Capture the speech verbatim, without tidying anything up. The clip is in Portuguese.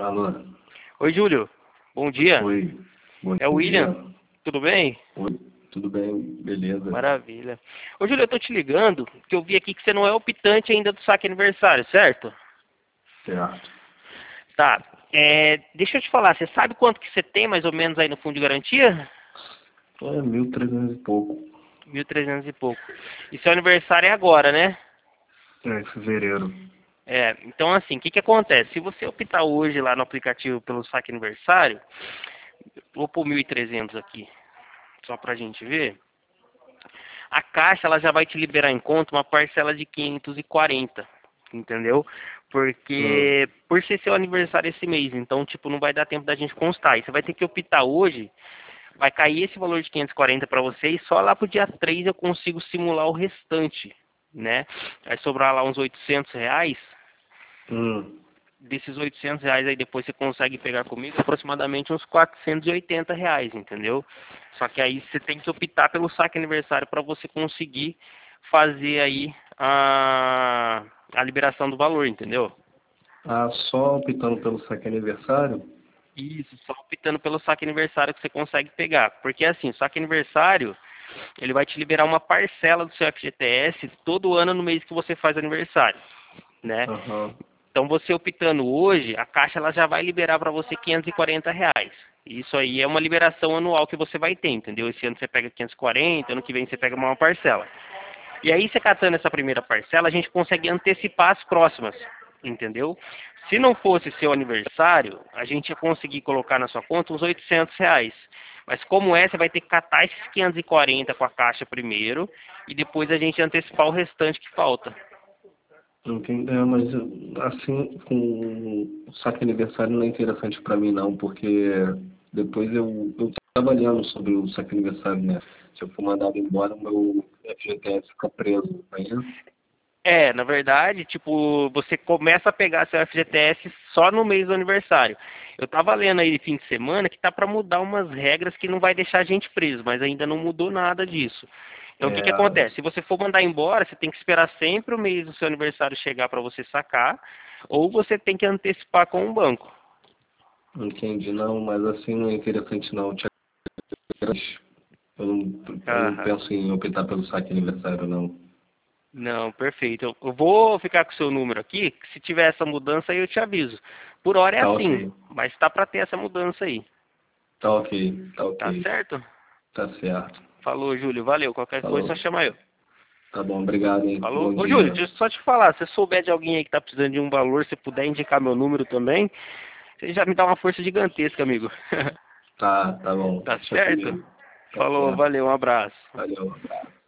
Alô? Oi, Júlio. Bom dia. Oi. Bom É o dia. William. Tudo bem? Oi. Tudo bem? Beleza. Maravilha. Ô, Júlio, eu tô te ligando porque eu vi aqui que você não é optante ainda do saque aniversário, certo? Certo. Tá. É, deixa eu te falar, você sabe quanto que você tem mais ou menos aí no fundo de garantia? É mil e trezentos e pouco. Mil e trezentos e pouco. E seu aniversário é agora, né? É, em fevereiro. É, então assim, o que que acontece? Se você optar hoje lá no aplicativo pelo saque aniversário, vou pôr mil e trezentos aqui, só pra gente ver. A Caixa ela já vai te liberar em conta uma parcela de quinhentos e quarenta, entendeu? Hum. Porque por ser seu aniversário esse mês, então tipo não vai dar tempo da gente constar. E você vai ter que optar hoje, vai cair esse valor de quinhentos e quarenta para você e só lá pro dia três eu consigo simular o restante, né? Vai sobrar lá uns oitocentos reais. Hum. Desses oitocentos reais aí depois você consegue pegar comigo aproximadamente uns quatrocentos e oitenta reais, entendeu? Só que aí você tem que optar pelo saque aniversário para você conseguir fazer aí a, a liberação do valor, entendeu? Ah, só optando pelo saque aniversário? Isso, só optando pelo saque aniversário que você consegue pegar. Porque assim, o saque aniversário, ele vai te liberar uma parcela do seu F G T S todo ano no mês que você faz aniversário, né? Aham. Então você optando hoje, a Caixa ela já vai liberar para você quinhentos e quarenta reais. Isso aí é uma liberação anual que você vai ter, entendeu? Esse ano você pega quinhentos e quarenta, ano que vem você pega uma parcela. E aí você catando essa primeira parcela, a gente consegue antecipar as próximas, entendeu? Se não fosse seu aniversário, a gente ia conseguir colocar na sua conta uns oitocentos reais. Mas como é, você vai ter que catar esses quinhentos e quarenta com a Caixa primeiro e depois a gente antecipar o restante que falta. Entendi. É, mas assim, com o saque aniversário não é interessante para mim não, porque depois eu, eu tô trabalhando sobre o saque aniversário, né? Se eu for mandado embora, o meu F G T S fica preso, não é isso? É, na verdade, tipo, você começa a pegar seu F G T S só no mês do aniversário. Eu tava lendo aí fim de semana que tá para mudar umas regras que não vai deixar a gente preso, mas ainda não mudou nada disso. Então, o que que É, acontece? Se você for mandar embora, você tem que esperar sempre o mês do seu aniversário chegar para você sacar, ou você tem que antecipar com o banco. entendi, não, mas assim não é interessante não. Eu não, eu não Aham. penso em optar pelo saque aniversário, não. Não, perfeito. Eu eu vou ficar com o seu número aqui, que se tiver essa mudança aí eu te aviso. Por hora é Tá assim, ok. mas tá para ter essa mudança aí. Tá ok, tá Tá ok. certo? Tá certo. Falou, Júlio. Valeu. Qualquer coisa, só Falou. chama eu. Tá bom, obrigado, hein? Falou. Bom Ô, Júlio, dia. deixa eu só te falar. Se você souber de alguém aí que tá precisando de um valor, se puder indicar meu número também, você já me dá uma força gigantesca, amigo. Tá, tá bom. Tá Deixa certo? comigo. Tá Falou. certo. Valeu. Um abraço. Valeu, abraço.